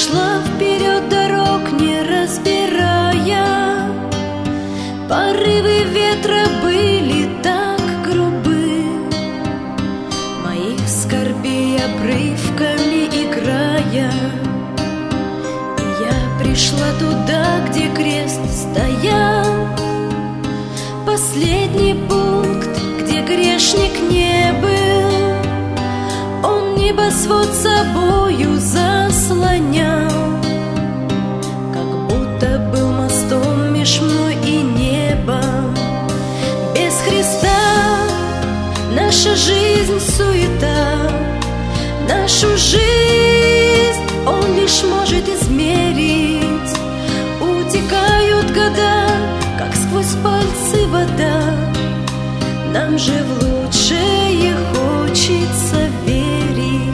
шла вперед, дорог не разбирая. Порывы ветра были так грубы, моих скорбей обрывками играя. И я пришла туда, где крест стоял, последний пункт, где грешник не был. Он небосвод собою заслонял, как будто был мостом меж мной и небом. Без Христа наша жизнь суета, нашу жизнь Он лишь может измерить. Утекают года, как сквозь пальцы вода, нам же в лучшее хочется верить.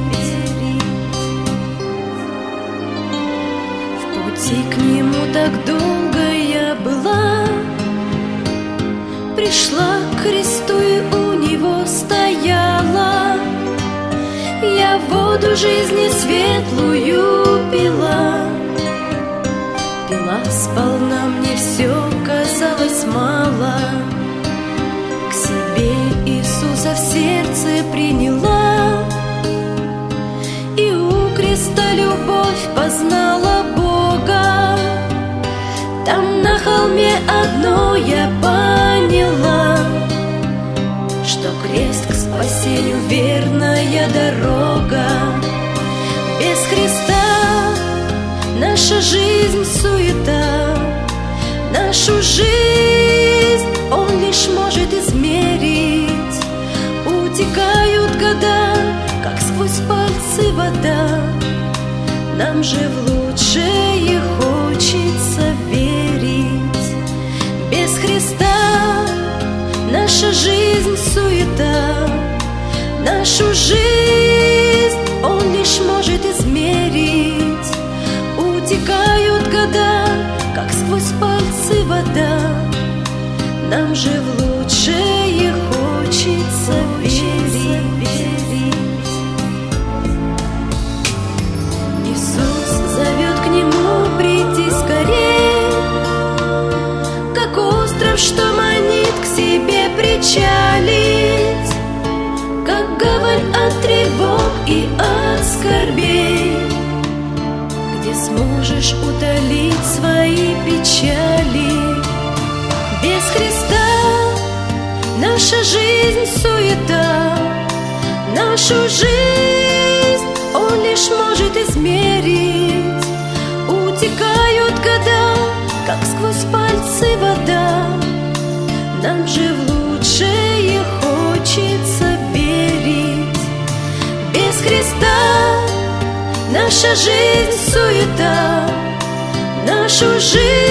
В пути к Нему так долго я была, пришла к Христу и у Него стояла. Я воду жизни светлую пила, пила сполна, мне все казалось мало. К себе Иисуса в сердце приняла, и у креста любовь познала Бога. Там на холме одно я поняла, что крест к спасению верная дорога. Без Христа наша жизнь суета, нашу жизнь Он лишь может измерить. Утекают года, как сквозь пальцы вода, нам же в лучшее хочется верить. Без Христа наша жизнь суета, нашу жизнь Он лишь может измерить. Утекают года, как сквозь пальцы вода, нам же в лучшее хочется верить. Иисус зовет к Нему прийти скорей, как остров, что манит к себе причалить, как гавань от тревог и от скорбей, где сможешь утолить свои печали. Без Христа наша жизнь суета, нашу жизнь Он лишь может измерить. Утекают года, как сквозь пальцы вода, нам же в лучшее хочется верить. Без Христа наша жизнь суета, нашу жизнь